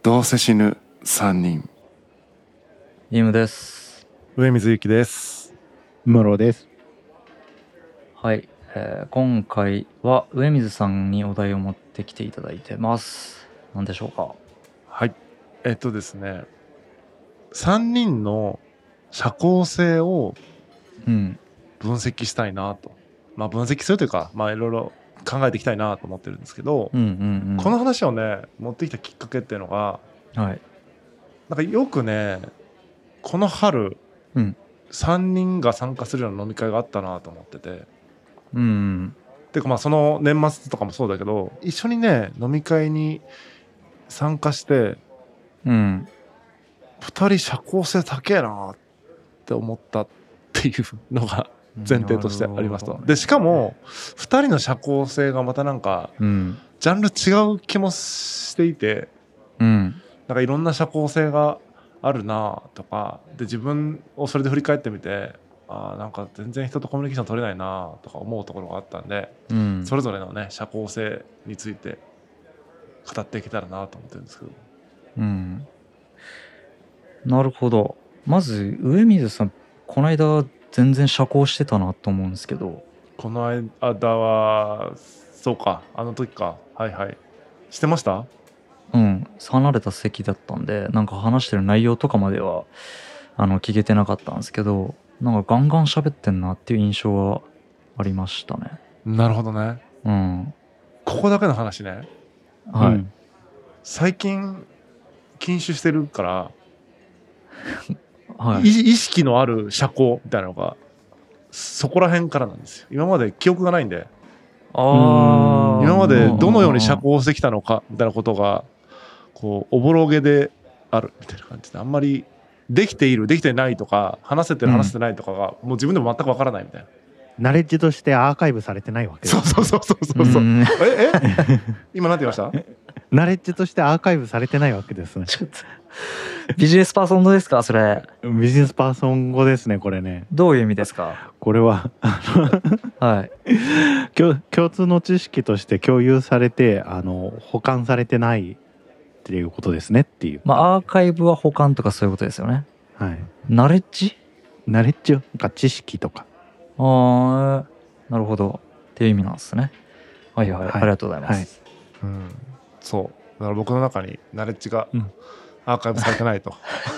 どうせ死ぬ3人。 イムです。 上水幸です。 室です。 はい、今回は上水さんにお題を持ってきていただいてます。何でしょうか？ はい。ですね、3人の社交性を分析したいなと。まあ分析するというか、まあいろいろ考えていきたいなと思ってるんですけど、この話をね持ってきたきっかけっていうのが、 はい、 なんかよくね、この春、3人が参加するような飲み会があったなと思ってて、てかまあその年末とかもそうだけど、一緒にね飲み会に参加して、2人社交性高えなって思ったっていうのが前提としてありますと。でしかも2人の社交性がまたなんかジャンル違う気もしていて、なんかいろんな社交性があるなとかで、自分をそれで振り返ってみて、なんか全然人とコミュニケーション取れないなとか思うところがあったんで、それぞれのね社交性について語っていけたらなと思ってるんですけど。 なるほど。まず上水さん、この間全然社交してたなと思うんですけど。 この間はそうか、あの時か。はいはい。してました？ 離れた席だったんで、なんか話してる内容とかまでは聞けてなかったんですけど、なんかガンガン喋ってんなっていう印象はありましたね。 なるほどね。ここだけの話ね。 はい。 最近禁酒してるから、 はい、 意識のある社交みたいなのがそこら辺からなんですよ。今まで記憶がないんで、今までどのように社交してきたのかみたいなことがこうおぼろげであるみたいな感じで、あんまりできているできてないとか、話せてる話せてないとかがもう自分でも全くわからないみたいな。 ナレッジとしてアーカイブされてないわけです。 そう今なんて言いました？ ナレッジとしてアーカイブされてないわけですね。 ちょっとビジネスパーソン語ですかそれ？ ビジネスパーソン語ですね、これね。 どういう意味ですか？ これははい、 共通の知識として共有されて保管されてないっていうことですねっていう。 アーカイブは保管とかそういうことですよね。 はい。 ナレッジか知識とか。 なるほどっていう意味なんですね。はい、ありがとうございます。 そうだから僕の中にナレッジがアーカイブされてないと。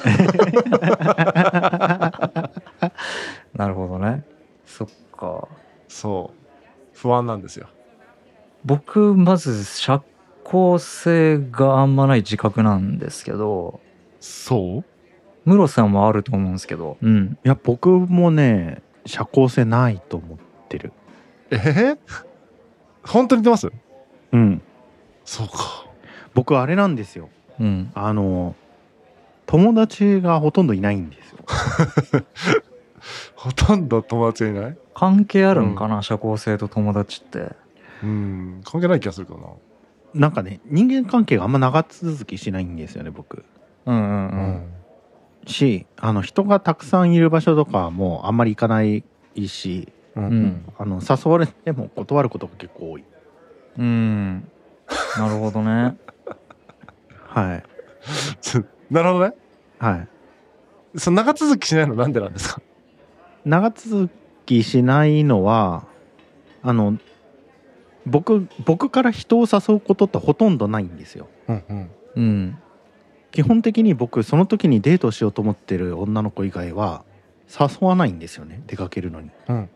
なるほどね。そっか。 そう不安なんですよ。 僕まず社交性があんまない自覚なんですけど。 そう？ 室さんはあると思うんですけど。 いや僕もね社交性ないと思ってる。 本当に言ってます？そうか。 僕あれなんですよ。友達がほとんどいないんですよ。 ほとんど友達いない？ 関係あるんかな、社交性と友達って。 関係ない気がするけどな。 なんかね、人間関係があんま長続きしないんですよね、僕。し、人がたくさんいる場所とかもあんまり行かないし、誘われても断ることが結構多い。 なるほどね。 はい。 なるほどね。 はい。 その長続きしないのなんでなんですか？ 長続きしないのは僕から人を誘うことってほとんどないんですよ。基本的に僕その時にデートしようと思ってる女の子以外は誘わないんですよね、出かけるのに。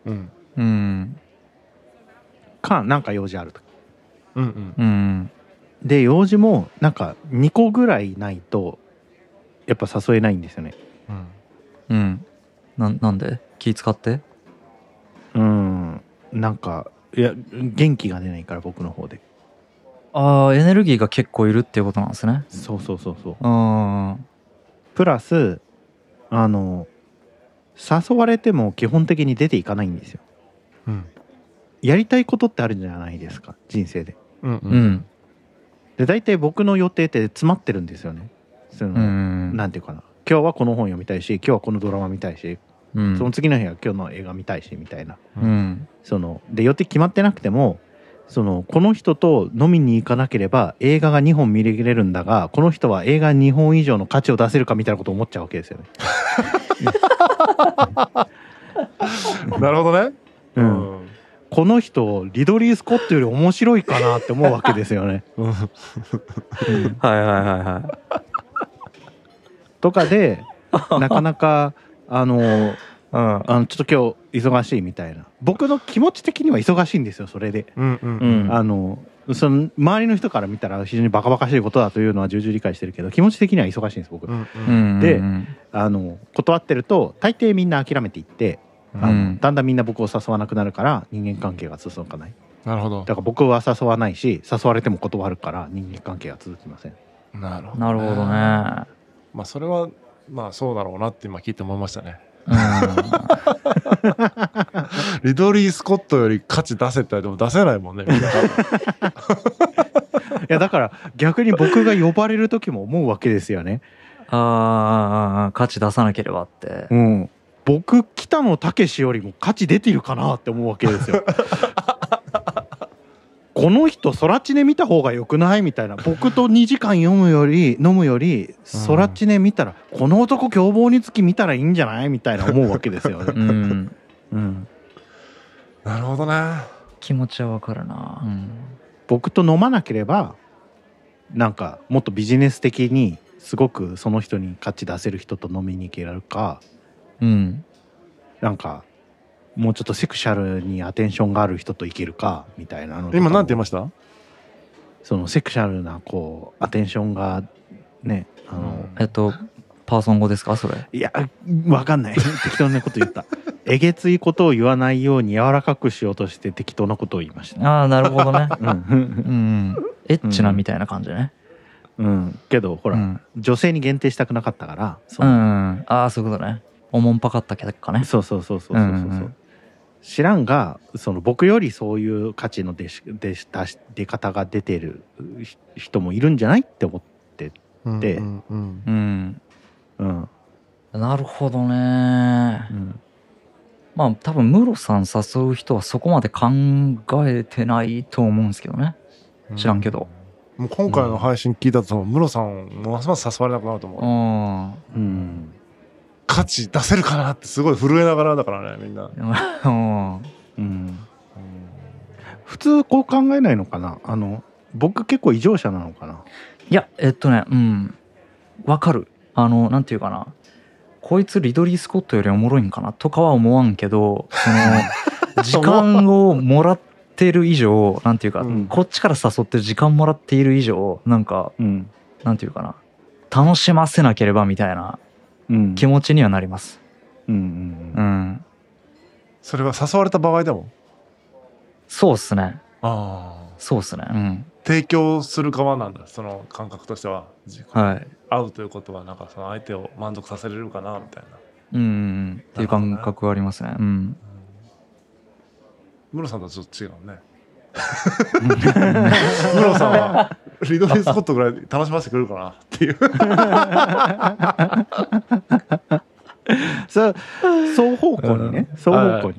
なんか用事あると。で用事もなんか2個ぐらいないとやっぱ誘えないんですよね。 なんで？気使って？ なんかいや元気が出ないから僕の方で。 エネルギーが結構いるっていうことなんですね。 そう。プラス誘われても基本的に出ていかないんですよ。やりたいことってあるじゃないですか、人生で。で大体僕の予定って詰まってるんですよね。なんていうかな、今日はこの本読みたいし、今日はこのドラマ見たいし、その次の日は今日の映画見たいしみたいな。で予定決まってなくてもこの人と飲みに行かなければ映画が2本見れるんだが、この人は映画2本以上の価値を出せるかみたいなことを思っちゃうわけですよね。 なるほどね。 うん。この人リドリー・スコットより面白いかなって思うわけですよね。 はいはいはいはい。 とかでなかなかちょっと今日忙しいみたいな、僕の気持ち的には忙しいんですよそれで。その周りの人から見たら非常にバカバカしいことだというのは重々理解してるけど、気持ち的には忙しいんです僕。で断ってると大抵みんな諦めていって、だんだんみんな僕を誘わなくなるから人間関係が続かない。 なるほど。 だから僕は誘わないし、誘われても断るから人間関係が続きません。 なるほど、 なるほどね。 まあそれはまあそうだろうなって今聞いて思いましたね。リドリー・スコットより価値出せって言われても出せないもんね。みんな。いやだから逆に僕が呼ばれる時も思うわけですよね。 価値出さなければって。 僕北野武よりも価値出てるかなって思うわけですよ。この人ソラチネ見た方がよくないみたいな、僕と2時間飲むよりソラチネ見たら、この男凶暴につき見たらいいんじゃないみたいな思うわけですよね。 なるほどね。 気持ちはわかるな。 僕と飲まなければなんかもっとビジネス的にすごくその人に価値出せる人と飲みに行けるか、なんかもうちょっとセクシャルにアテンションがある人といけるかみたいなの。 今なんて言いました？ そのセクシャルなこうアテンションがね、 パーソン語ですかそれ？ いやわかんない。適当なこと言った。えげついことを言わないように柔らかくしようとして適当なことを言いました。 ああなるほどね。エッチなみたいな感じね。 けどほら、女性に限定したくなかったから。 ああそういうことね。おもんぱかった結果ね。 そう。知らんが僕よりそういう価値の出方が出てる人もいるんじゃないって思ってて。 なるほどね。まあ多分ムロさん誘う人はそこまで考えてないと思うんですけどね。知らんけど。 もう今回の配信聞いたとムロさんますます誘われなくなると思う。価値出せるかなってすごい震えながらだからねみんな。 普通こう考えないのかな。僕結構異常者なのかな。 いやわかる。なんていうかな、こいつリドリー・スコットよりおもろいんかなとかは思わんけど、時間をもらってる以上、なんていうか、こっちから誘って時間もらっている以上、なんか、なんていうかな、楽しませなければみたいな気持ちにはなります。 それは誘われた場合でも？ そうっすね。そうっすね。 提供する側なんだ、その感覚としては。会うということはなんかその相手を満足させれるかなみたいな。 っていう感覚はありますね。 ムロさんとはちょっと違うね。ムロさんはリドリー・スコットぐらい楽しませてくれるかなっていう。 双方向にね。そう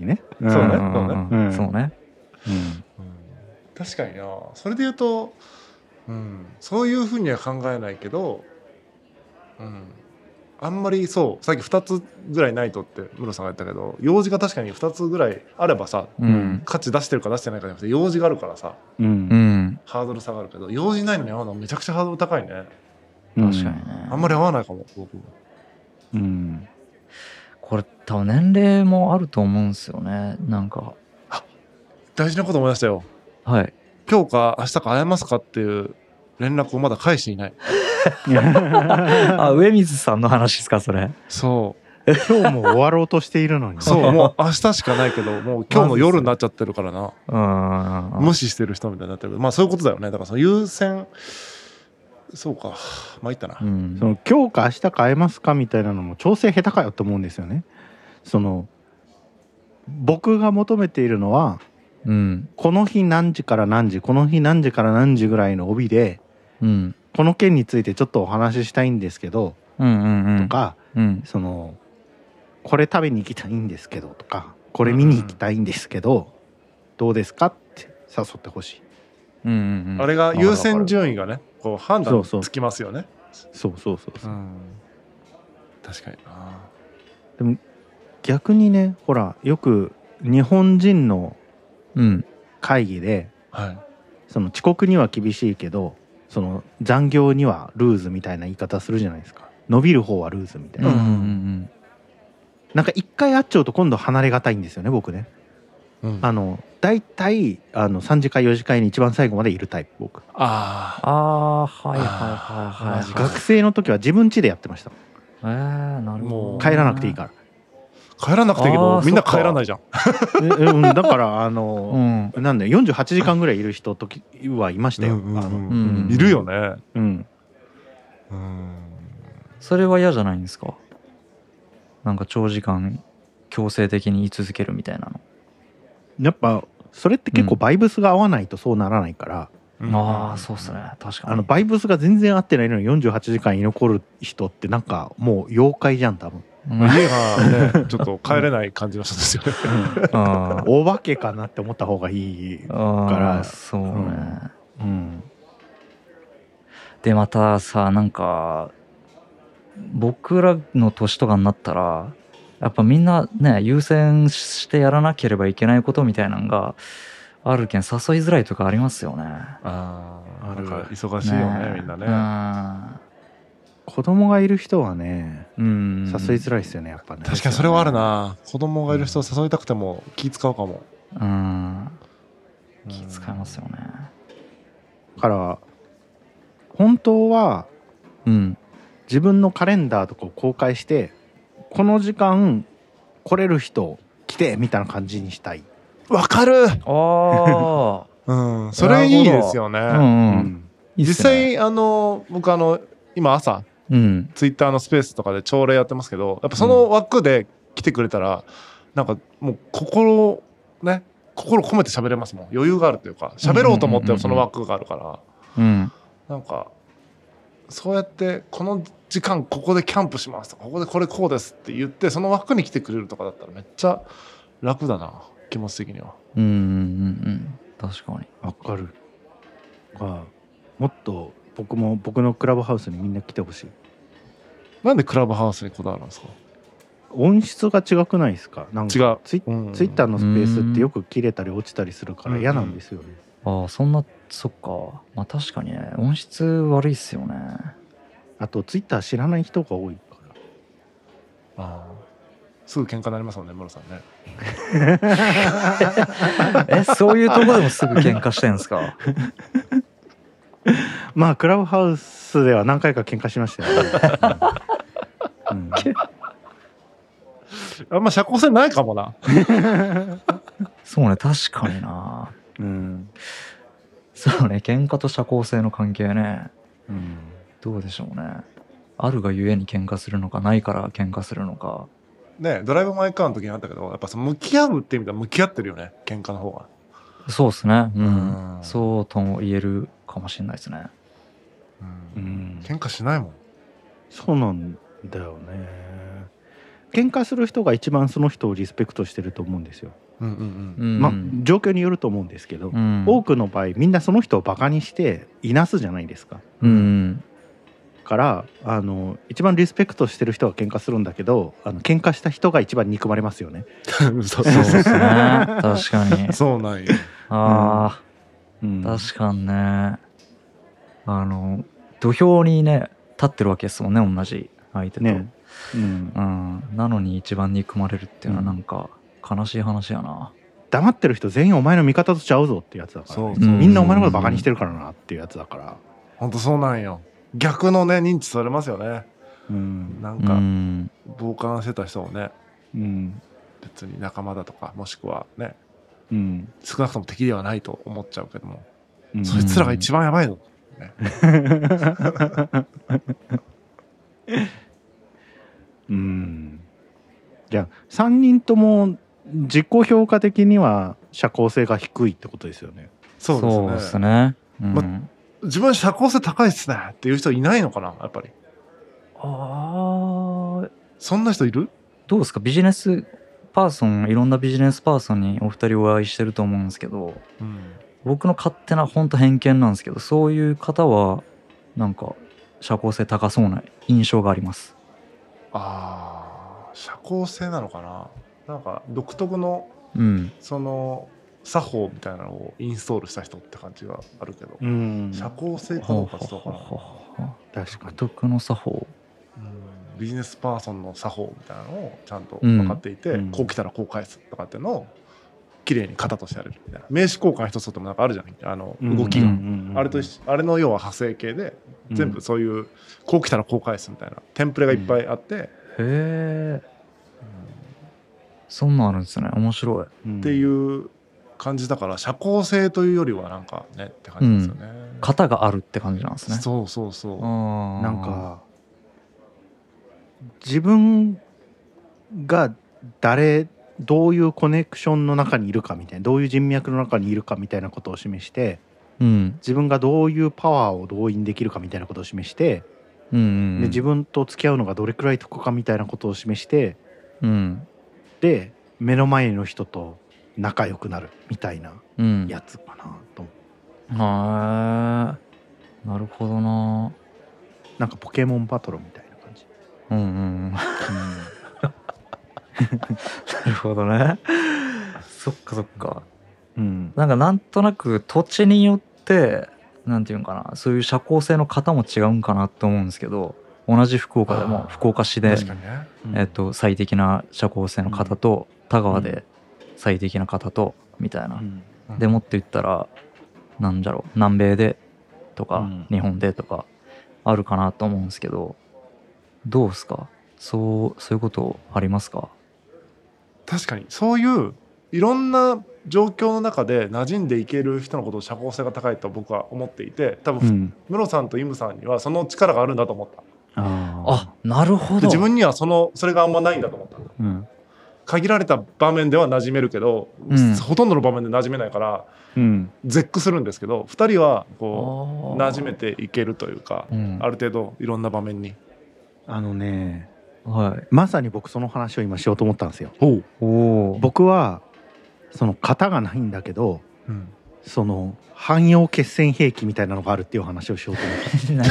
ね。 確かにな。それで言うと、そういうふうには考えないけど、あんまりさっき2つぐらいないとってムロさんが言ったけど、用事が確かに2つぐらいあればさ、価値出してるか出してないかじゃなくて用事があるからさ、ハードル下がるけど、用事ないのに会うのはめちゃくちゃハードル高いね。 確かにね。 あんまり合わないかも僕も。 これ多分年齢もあると思うんですよね。なんか大事なこと思い出したよ。 はい。 今日か明日か会えますかっていう連絡をまだ返していない。 上水さんの話ですかそれ？ そう。 今日も終わろうとしているのに。 そう、もう明日しかないけど、もう今日の夜になっちゃってるからな。無視してる人みたいになってる。まあそういうことだよね。だからその優先、そうか、まあいったな。 その今日か明日か会えますかみたいなのも調整下手かよと思うんですよね。僕が求めているのは、この日何時から何時、この日何時から何時ぐらいの帯で、この件についてちょっとお話ししたいんですけど、とか、これ食べに行きたいんですけどとか、これ見に行きたいんですけど、どうですかって誘ってほしい。 あれが優先順位がねこう判断つきますよね。 そうそう、 確かにな。 でも逆にね、ほらよく日本人の会議で、その遅刻には厳しいけどその残業にはルーズみたいな言い方するじゃないですか。伸びる方はルーズみたいな、なんか一回会っちゃうと今度離れがたいんですよね僕ね。だいたい3次会4次会に一番最後までいるタイプ僕。学生の時は自分家でやってました。 なるほど。 帰らなくていいから。 帰らなくていいけどみんな帰らないじゃん。 だからなんだよ48時間ぐらいいる人時はいましたよ。 いるよね。 それは嫌じゃないんですか？なんか長時間強制的に言い続けるみたいなの。やっぱそれって結構バイブスが合わないとそうならないから、 そうっすね。確かにバイブスが全然合ってないのに48時間居残る人ってなんかもう妖怪じゃん多分。 家がねちょっと帰れない感じの人ですよね。 お化けかなって思った方がいいから。 そうね。でまたさ、なんか僕らの年とかになったらやっぱみんなね優先してやらなければいけないことみたいなのがあるけん誘いづらいとかありますよね。 なんか忙しいよねみんなね。 子供がいる人はね誘いづらいですよねやっぱね。 確かにそれはあるな。子供がいる人を誘いたくても気使うかも。 気使いますよね。 だから本当は自分のカレンダーとかを公開してこの時間来れる人来てみたいな感じにしたい。 わかる。それいいですよね。実際僕今朝ツイッターのスペースとかで朝礼やってますけど、やっぱその枠で来てくれたらなんかもう心込めて喋れますもん。余裕があるというか喋ろうと思ってもその枠があるから、なんかそうやってこの時間ここでキャンプしますとかここでこれこうですって言ってその枠に来てくれるとかだったらめっちゃ楽だな気持ち的には。 確かにわかる。もっと僕のクラブハウスにみんな来てほしい。 なんでクラブハウスにこだわるんですか？ 音質が違くないですか？なんか違う。 ツイッターのスペースってよく切れたり落ちたりするから嫌なんですよね。 そんなそっか。まあ確かにね音質悪いっすよね。 あとツイッター知らない人が多いから。 すぐ喧嘩になりますもんねムロさんね。 そういうとこでもすぐ喧嘩してんすか？ まあクラブハウスでは何回か喧嘩しましたよね。 あんま社交性ないかもな。 そうね確かにな。そうね喧嘩と社交性の関係ね。どうでしょうね。あるがゆえに喧嘩するのかないから喧嘩するのか。 ねドライブ・マイ・カーの時にあったけどやっぱその向き合うって意味では向き合ってるよね喧嘩の方が。 そうですね。そうとも言えるかもしれないですね。 喧嘩しないもん。 そうなんだよね。喧嘩する人が一番その人をリスペクトしてると思うんですよ。まあ状況によると思うんですけど、多くの場合みんなその人をバカにしていなすじゃないですか。から一番リスペクトしてる人が喧嘩するんだけど喧嘩した人が一番憎まれますよね。 そうですね。確かに。 そうなんよ。 確かにね。土俵にね立ってるわけですもんね同じ相手と。なのに一番憎まれるっていうのはなんか悲しい話やな。 黙ってる人全員お前の味方とちゃうぞってやつだからね。みんなお前のことバカにしてるからなっていうやつだから。 ほんとそうなんよ。逆のね認知されますよね。なんか傍観してた人をね、別に仲間だとかもしくはね、少なくとも敵ではないと思っちゃうけども、そいつらが一番やばいの、ね。 じゃあ3人とも自己評価的には社交性が低いってことですよね。 そうですね。自分は社交性高いっすねっていう人いないのかなやっぱり。そんな人いる？ どうですか？ビジネスパーソンいろんなビジネスパーソンにお二人お会いしてると思うんですけど、 僕の勝手な本当偏見なんですけど、そういう方はなんか社交性高そうな印象があります。 社交性なのかな。なんか独特の、その作法みたいなのをインストールした人って感じがあるけど、社交性かどうかちょっと分からない。 確かに独特の作法、 ビジネスパーソンの作法みたいなのをちゃんと分かっていて、こう来たらこう返すとかっていうのを綺麗に型としてやれるみたいな。名刺交換一つとってもなんかあるじゃん、動きが、あれとあれの要は派生形で全部そういうこう来たらこう返すみたいなテンプレがいっぱいあって、 へえ、そんなんあるんですね。面白い、っていう感じだから、社交性というよりはなんかねって感じですよね。 型があるって感じなんですね。 そうそうそう。 なんか自分がどういうコネクションの中にいるかみたいな、どういう人脈の中にいるかみたいなことを示して、自分がどういうパワーを動員できるかみたいなことを示して、で自分と付き合うのがどれくらい得かみたいなことを示して、で目の前の人と仲良くなるみたいなやつかなと思う。 なるほどな。 なんかポケモンバトルみたいな感じ。 なるほどね。そっかそっか。なんとなく土地によってなんていうのかな、そういう社交性の方も違うんかなと思うんですけど、同じ福岡でも福岡市で、最適な社交性の方と、田川で最適な方とみたいな、でもって言ったらなんだろう、南米でとか、日本でとかあるかなと思うんですけど、どうですか？そういうことありますか？ 確かにそういういろんな状況の中で馴染んでいける人のことを社交性が高いと僕は思っていて、多分、室さんとイムさんにはその力があるんだと思った。 なるほど。 で自分にはそれがあんまないんだと思った。限られた場面では馴染めるけど、ほとんどの場面で馴染めないから、絶句するんですけど、2人はこう馴染めていけるというか、ある程度いろんな場面に。 まさに僕その話を今しようと思ったんですよ。僕はその型がないんだけど、その汎用決戦兵器みたいなのがあるっていう話をしようと思った。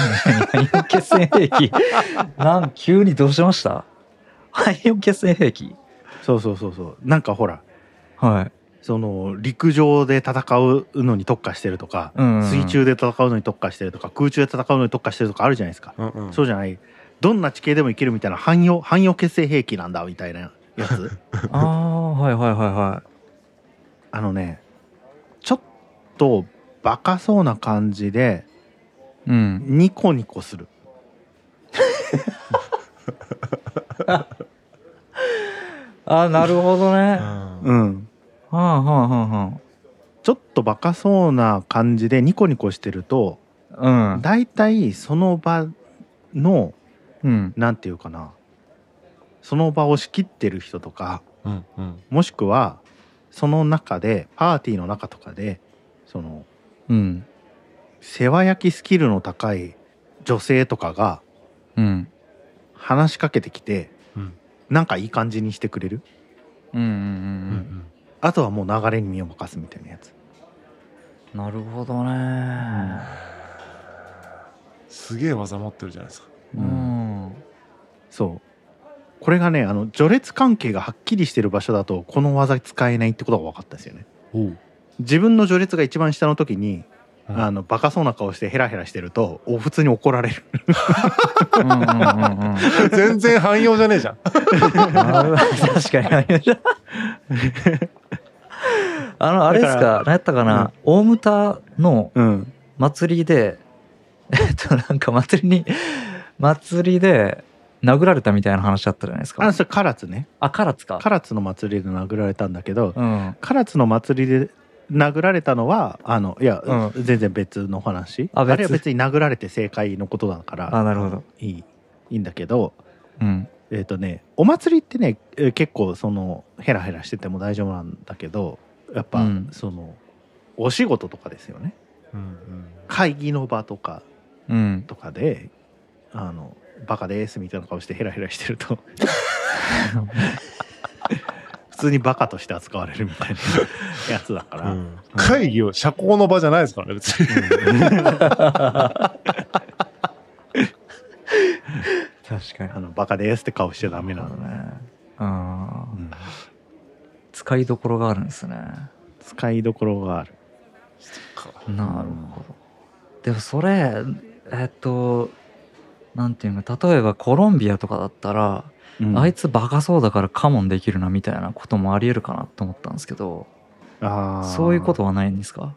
汎用決戦兵器急にどうしました？汎用決戦兵器。 そうなんかほら、その陸上で戦うのに特化してるとか、水中で戦うのに特化してるとか、空中で戦うのに特化してるとかあるじゃないですか。そうじゃない、どんな地形でもいけるみたいな汎用決戦兵器なんだみたいなやつ。ちょっとバカそうな感じで、ニコニコする。 なるほどね。 ちょっとバカそうな感じでニコニコしてると、だいたいその場の、なんていうかな、その場を仕切ってる人とか、もしくはその中でパーティーの中とかでその、世話焼きスキルの高い女性とかが、話しかけてきて、なんかいい感じにしてくれる。あとはもう流れに身を任すみたいなやつ。 なるほどね。 すげえ技持ってるじゃないですか。 そうこれがね、序列関係がはっきりしてる場所だとこの技使えないってことが分かったんですよね。自分の序列が一番下の時にバカそうな顔してヘラヘラしてると普通に怒られる。 全然汎用じゃねえじゃん。確かに汎用じゃん。あれですか、何やったかな、大牟田の祭りで、なんか祭りで殴られたみたいな話あったじゃないですか。 それ唐津ね。 唐津か。 唐津の祭りで殴られたんだけど、唐津の祭りで殴られたのは全然別の話。あれは別に殴られて正解のことだから、 なるほど、 いいんだけど、お祭りってね、結構そのヘラヘラしてても大丈夫なんだけど、やっぱ、そのお仕事とかですよね。会議の場とかで、バカですみたいな顔してヘラヘラしてると普通にバカとして扱われるみたいなやつだから、 会議を社交の場じゃないですからね別に。 確かにバカですって顔しちゃダメなのね。 使いどころがあるんですね。 使いどころがある。 なるほど。でもそれなんていうか、例えばコロンビアとかだったら、あいつバカそうだからカモンできるなみたいなこともありえるかなと思ったんですけど、そういうことはないんですか？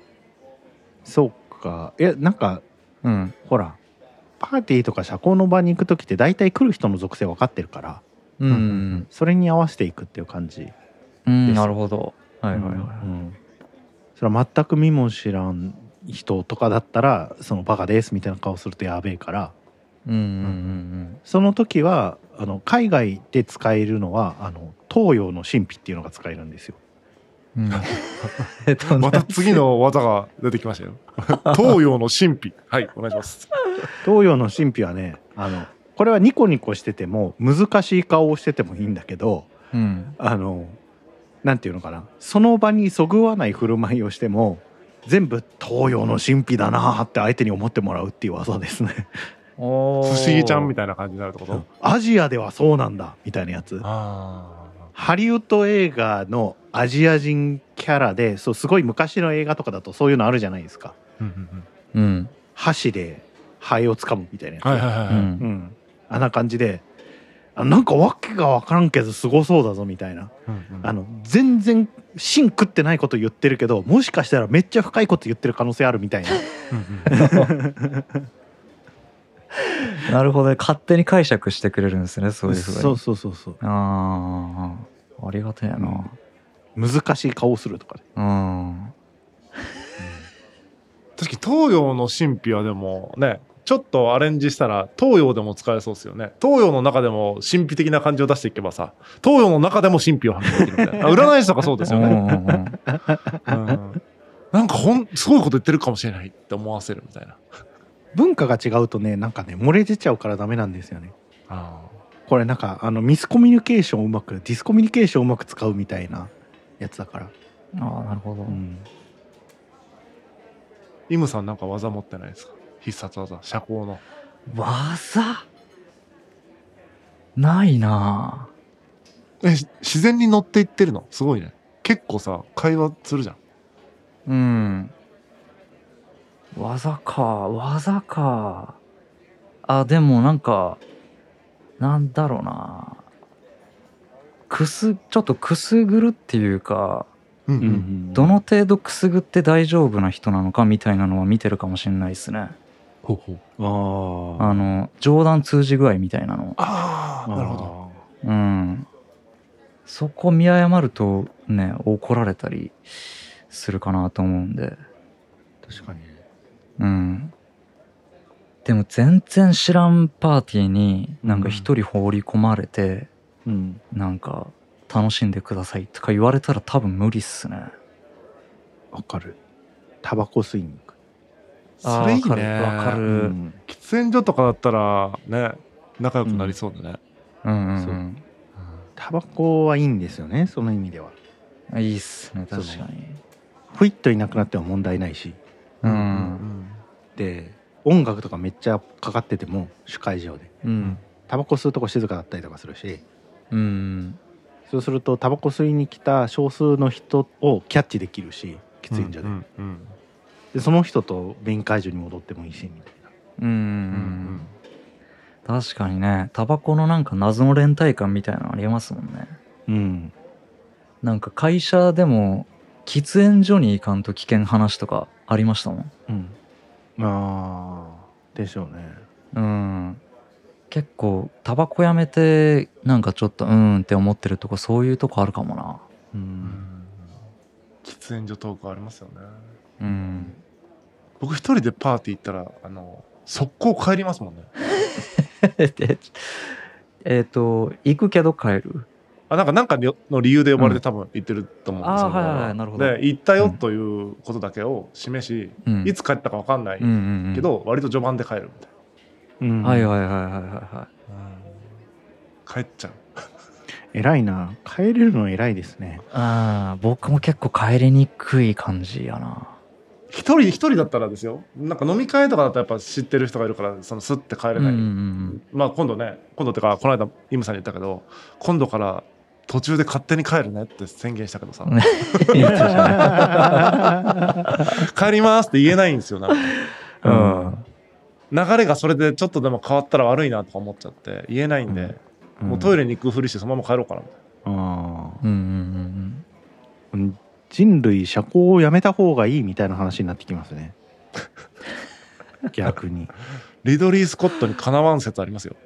そうか。いやなんか、ほらパーティーとか社交の場に行く時って大体来る人の属性分かってるから、それに合わせていくっていう感じ。 なるほど。はいはいはい。 それは全く見も知らん人とかだったらそのバカですみたいな顔するとやべえから、その時は海外で使えるのは東洋の神秘っていうのが使えるんですよ。 また次の技が出てきましたよ。東洋の神秘。はい、お願いします。 東洋の神秘はね、これはニコニコしてても難しい顔をしててもいいんだけど、なんていうのかな、その場にそぐわない振る舞いをしても全部東洋の神秘だなって相手に思ってもらうっていう技ですね。 不思議ちゃんみたいな感じになるってこと？ アジアではそうなんだみたいなやつ。ハリウッド映画のアジア人キャラで、そうすごい昔の映画とかだとそういうのあるじゃないですか。箸でハエを掴むみたいなやつ。あんな感じで、なんかわけが分からんけどすごそうだぞみたいな、全然芯食ってないこと言ってるけどもしかしたらめっちゃ深いこと言ってる可能性あるみたいな。 なるほどね。勝手に解釈してくれるんですね、そういうふうに。 そう。 ありがたいな。 難しい顔するとかね。 確かに東洋の神秘はでもね、ちょっとアレンジしたら東洋でも使えそうですよね。東洋の中でも神秘的な感じを出していけばさ、東洋の中でも神秘を発揮できるみたいな。占い師とかそうですよね。なんかすごいこと言ってるかもしれないって思わせるみたいな。 文化が違うとね、なんかね漏れ出ちゃうからダメなんですよね。これなんかミスコミュニケーションをディスコミュニケーションをうまく使うみたいなやつだから。 なるほど。 イムさんなんか技持ってないですか？必殺技、社交の技ないな。 自然に乗っていってるのすごいね。結構さ会話するじゃん。 技か。でもなんかなんだろうな、ちょっとくすぐるっていうか、どの程度くすぐって大丈夫な人なのかみたいなのは見てるかもしれないですね。冗談通じ具合みたいなの。 なるほど。 そこ見誤るとね怒られたりするかなと思うんで。 確かに。 でも全然知らんパーティーになんか一人放り込まれて、なんか楽しんでくださいとか言われたら多分無理っすね。 わかる。タバコ吸いに行く。 それいいね。 わかる。 喫煙所とかだったらね仲良くなりそうだね。 タバコはいいんですよね、その意味では。 いいっすね、確かに。 ふいっといなくなっても問題ないし。で音楽とかめっちゃかかってても主会場で、タバコ吸うとこ静かだったりとかするし、そうするとタバコ吸いに来た少数の人をキャッチできるし、喫煙所で、でその人とメイン会場に戻ってもいいしみたいな。 確かにね、タバコのなんか謎の連帯感みたいなのありますもんね。なんか会社でも喫煙所に行かんと危険話とかありましたもん。 でしょうね。 結構タバコやめてなんかちょっとって思ってるとこ、そういうとこあるかもな。 喫煙所トークありますよね。僕一人でパーティー行ったら速攻帰りますもんね。 行くけど帰る。 なんかの理由で呼ばれて多分行ってると思うんですよ。 なるほど。 で行ったよということだけを示し、いつ帰ったか分かんないけど割と序盤で帰るみたいな。 はい。 帰っちゃう。 偉いな。帰れるの偉いですね。 僕も結構帰りにくい感じやな。 一人だったらですよ。なんか飲み会とかだとやっぱ知ってる人がいるからそのスッて帰れない、まあ今度ってかこの間イムさんに言ったけど、今度から途中で勝手に帰るねって宣言したけどさ帰りますって言えないんですよ。なんか、流れがそれでちょっとでも変わったら悪いなとか思っちゃって言えないんで、もうトイレに行くふりしてそのまま帰ろうかなみたいな。 人類社交をやめた方がいいみたいな話になってきますね逆にリドリー・スコットにかなわん説ありますよ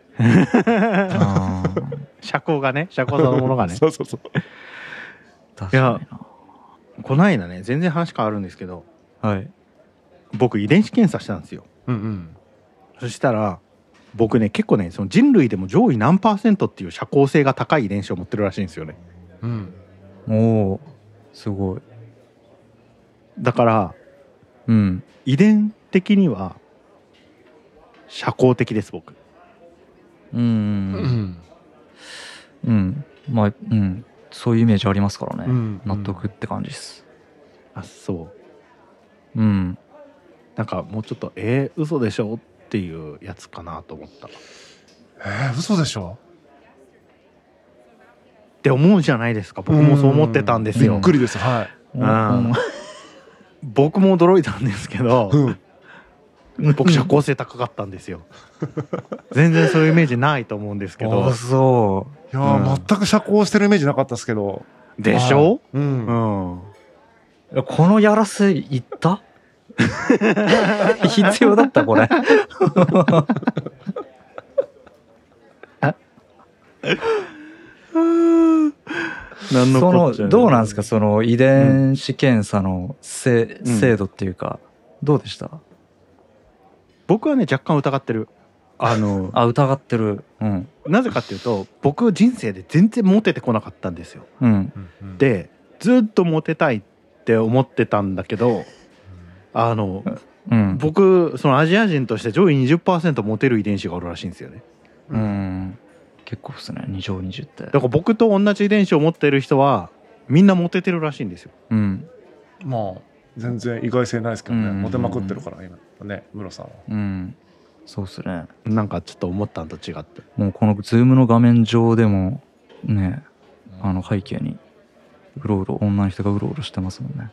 社交がね、社交そのものがねそうそうそう。 確かにな。 この間ね、全然話変わるんですけど、 はい、 僕遺伝子検査したんですよ。そしたら僕ね、結構ね、その人類でも上位何%っていう社交性が高い遺伝子を持ってるらしいんですよね。 おお、すごい。 だから、遺伝的には社交的です僕。 まあそういうイメージありますからね。納得って感じです。 そう。なんかもうちょっと嘘でしょっていうやつかなと思った。 嘘でしょって思うじゃないですか。僕もそう思ってたんですよ。 びっくりです。はい。 僕も驚いたんですけど、僕社交性高かったんですよ。全然そういうイメージないと思うんですけど。 そう。 いや、全く社交してるイメージなかったですけど。 でしょ？ このやらせ言った必要だったこれそのどうなんですか、その遺伝子検査の精度っていうか、どうでした？ 僕はね、若干疑ってる。 疑ってる。 なぜかっていうと、僕人生で全然モテてこなかったんですよ。で、ずっとモテたいって思ってたんだけど、僕そのアジア人として上位 20% モテる遺伝子があるらしいんですよね。 結構ですね、2乗20って。 だから僕と同じ遺伝子を持ってる人はみんなモテてるらしいんですよ。 まあ全然意外性ないですけどね。モテまくってるから今ね、ムロさんは。 そうですね。 なんかちょっと思ったんと違って、 もうこのズームの画面上でもね、背景に女の人がうろうろしてますもんね。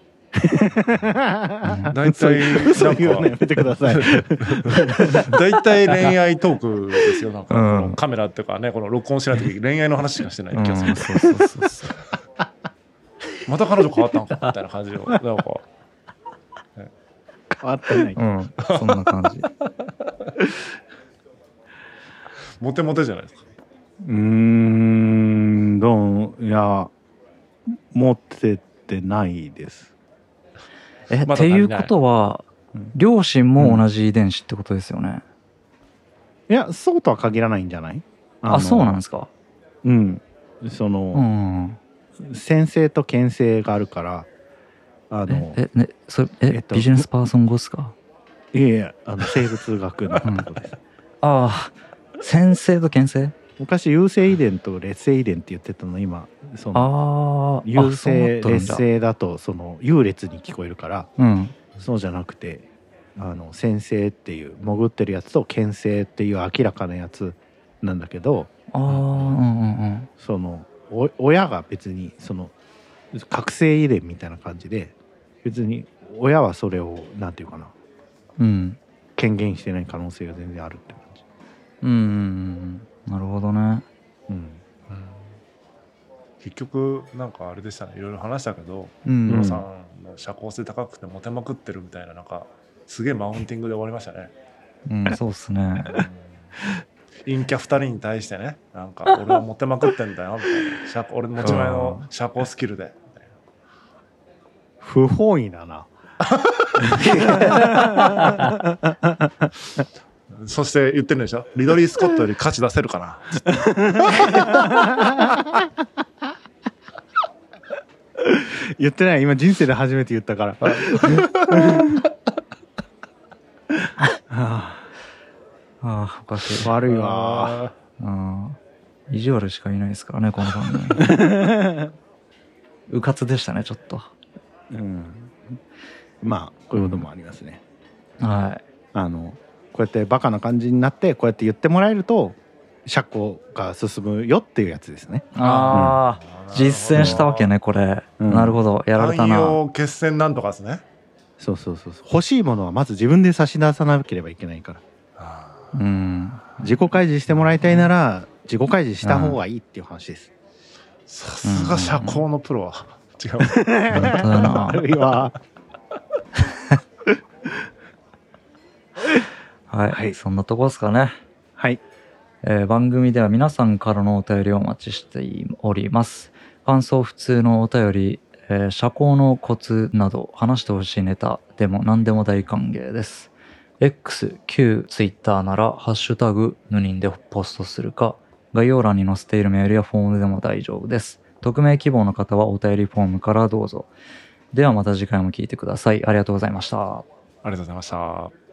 大体そういうのやめてください。 大体恋愛トークですよ。なんかこのカメラっていうかね、この録音しないとき恋愛の話しかしてない気がする。また彼女変わったんかみたいな感じの、なんか変わってない。 そんな感じ。 モテモテじゃないですか。 いや、モテてないです。 っていうことは、両親も同じ遺伝子ってことですよね。 いや、そうとは限らないんじゃない？ そうなんですか。 その、先生と牽制があるから、 ビジネスパーソン語ですか？ いや生物学のことです。 先生と牽制？ 昔優性遺伝と劣性遺伝って言ってたの、今その優性劣性だとその優劣に聞こえるから、そうじゃなくて先性っていう潜ってるやつと牽制っていう明らかなやつなんだけど、その親が別にその覚醒遺伝みたいな感じで、別に親はそれをなんていうかな、権限してない可能性が全然あるって感じ。 なるほどね。 結局なんかあれでしたね、いろいろ話したけど、ムロさんの社交性高くてモテまくってるみたいな、なんかすげえマウンティングで終わりましたね。 そうっすね。 陰キャ2人に対してね、なんか俺はモテまくってんだよみたいな、俺持ち前の社交スキルでみたいな。 不本意だな。 そして言ってるんでしょ、リドリー・スコットより価値出せるかな。 言ってない、今人生で初めて言ったから。 おかしい。 悪いわ。 意地悪しかいないですからねこの番組。うかつでしたねちょっと。 まあこういうこともありますね。 はい。 こうやってバカな感じになってこうやって言ってもらえると社交が進むよっていうやつですね。 実践したわけねこれ。なるほど、やられたな。 汎用決戦なんとかですね。 そう欲しいものはまず自分で差し出さなければいけないから。自己開示してもらいたいなら自己開示した方がいいっていう話です。 さすが社交のプロは違う。 悪いわ。 はい、そんなとこですかね。 はい。 番組では皆さんからのお便りをお待ちしております。感想、普通のお便り、社交のコツなど話してほしいネタでも何でも大歓迎です。X、旧 Twitter ならハッシュタグヌニンでポストするか、概要欄に載せているメールやフォームでも大丈夫です。匿名希望の方はお便りフォームからどうぞ。ではまた次回も聞いてください。ありがとうございました。 ありがとうございました。